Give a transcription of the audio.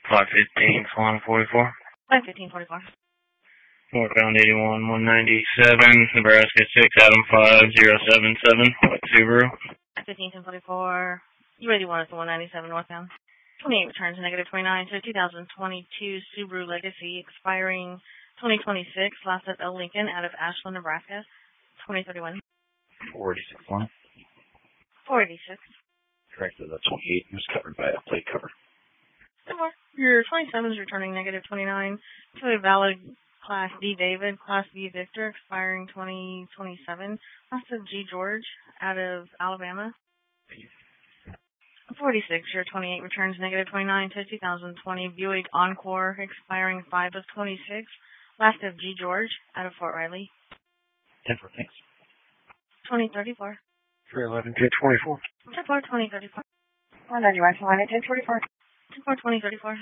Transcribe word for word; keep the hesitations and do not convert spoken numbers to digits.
five fifteen, Swan forty-four. five fifteen forty-four. Northbound eighty-one, one ninety-seven, Nebraska six, Adam five zero seven seven, what Subaru? fifteen ten forty-four. You ready one at the one ninety-seven northbound. twenty-eight returns negative twenty-nine. So two thousand twenty-two Subaru Legacy expiring twenty twenty-six. Last at L. Lincoln out of Ashland, Nebraska. twenty thirty-one. four eighty-six one. four eighty-six. Correct, so the twenty-eight was covered by a plate cover. Four. Your twenty-seven is returning negative twenty-nine. To a valid Class D David, Class B Victor, expiring twenty twenty-seven. Last of G George, out of Alabama. forty-six, your twenty-eight returns negative twenty-nine to two thousand twenty Buick Encore, expiring five of twenty-six. Last of G George, out of Fort Riley. ten four, thanks. twenty thirty-four. three eleven, ten twenty-four. ten four, twenty thirty-four. one ninety-one, line at ten forty-four. ten four, twenty thirty-four.